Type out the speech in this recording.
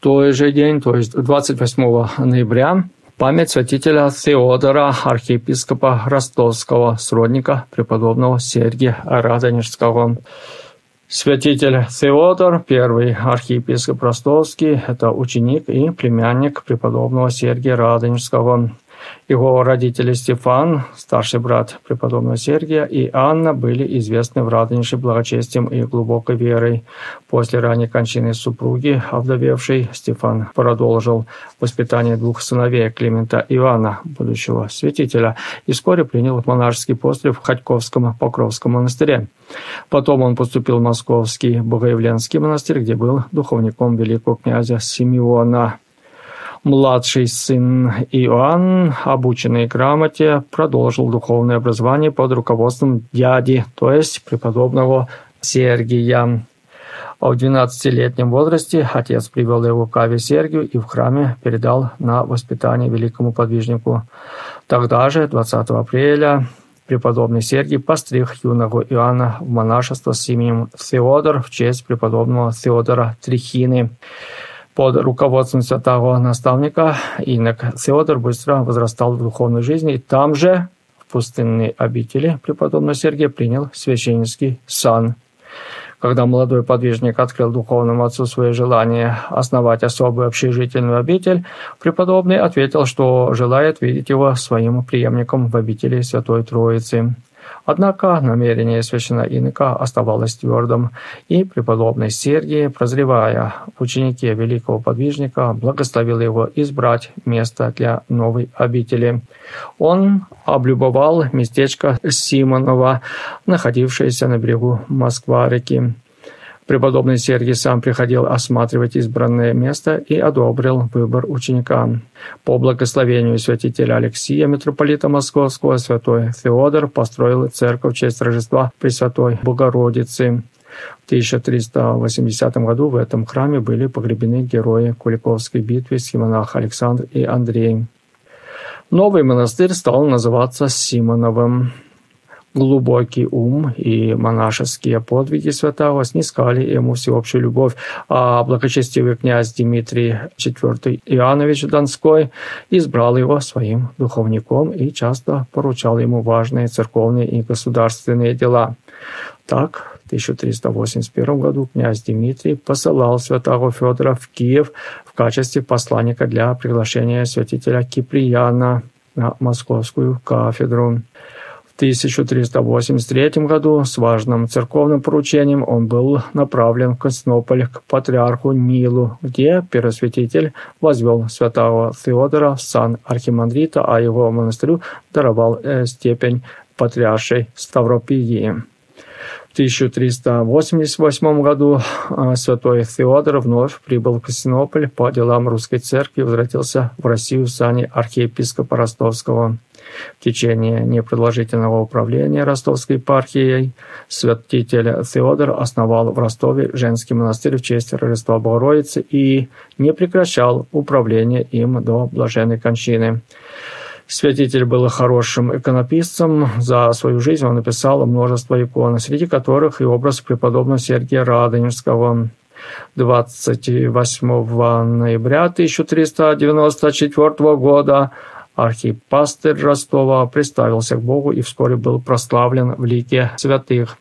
той же день, то есть 28 ноября, память святителя Феодора, архиепископа Ростовского, сродника преподобного Сергия Радонежского. Святитель Феодор, первый архиепископ Ростовский, это ученик и племянник преподобного Сергия Радонежского. Его родители Стефан, старший брат преподобного Сергия, и Анна были известны в Радонеже благочестием и глубокой верой. После ранней кончины супруги, овдовевшей, Стефан продолжил воспитание двух сыновей Климента и Иоанна, будущего святителя, и вскоре принял монашеский постриг в Ходьковском Покровском монастыре. Потом он поступил в Московский Богоявленский монастырь, где был духовником великого князя Симеона. Младший сын Иоанн, обученный грамоте, продолжил духовное образование под руководством дяди, то есть преподобного Сергия. В 12-летнем возрасте отец привел его к Аве Сергию и в храме передал на воспитание великому подвижнику. Тогда же, 20 апреля, преподобный Сергий постриг юного Иоанна в монашество с именем Феодор в честь преподобного Феодора Трихины. Под руководством святого наставника инок Феодор быстро возрастал в духовной жизни, и там же, в пустынной обители преподобного Сергия, принял священнический сан. Когда молодой подвижник открыл духовному отцу свое желание основать особую общежительную обитель, преподобный ответил, что желает видеть его своим преемником в обители Святой Троицы. Однако намерение священноинока оставалось твердым, и преподобный Сергий, прозревая в ученике великого подвижника, благословил его избрать место для новой обители. Он облюбовал местечко Симоново, находившееся на берегу Москва-реки. Преподобный Сергий сам приходил осматривать избранное место и одобрил выбор ученика. По благословению святителя Алексия, митрополита Московского, святой Феодор построил церковь в честь Рождества Пресвятой Богородицы. В 1380 году в этом храме были погребены герои Куликовской битвы, схимонах Александр и Андрей. Новый монастырь стал называться Симоновым. Глубокий ум и монашеские подвиги святого снискали ему всеобщую любовь, а благочестивый князь Дмитрий IV Иоаннович Донской избрал его своим духовником и часто поручал ему важные церковные и государственные дела. Так, в 1381 году князь Дмитрий посылал святого Феодора в Киев в качестве посланника для приглашения святителя Киприяна на московскую кафедру. В 1383 году с важным церковным поручением он был направлен в Константинополь к патриарху Нилу, где первосвятитель возвел святого Феодора в сан архимандрита, а его монастырю даровал степень патриаршей Ставропигии. В 1388 году святой Феодор вновь прибыл в Константинополь по делам русской церкви и возвратился в Россию в сане архиепископа Ростовского. В течение непродолжительного управления Ростовской епархией святитель Феодор основал в Ростове женский монастырь в честь Рождества Богородицы и не прекращал управление им до блаженной кончины. Святитель был хорошим иконописцем. За свою жизнь он написал множество икон, среди которых и образ преподобного Сергия Радонежского. 28 ноября 1394 года архипастырь Ростова представился к Богу и вскоре был прославлен в лике святых.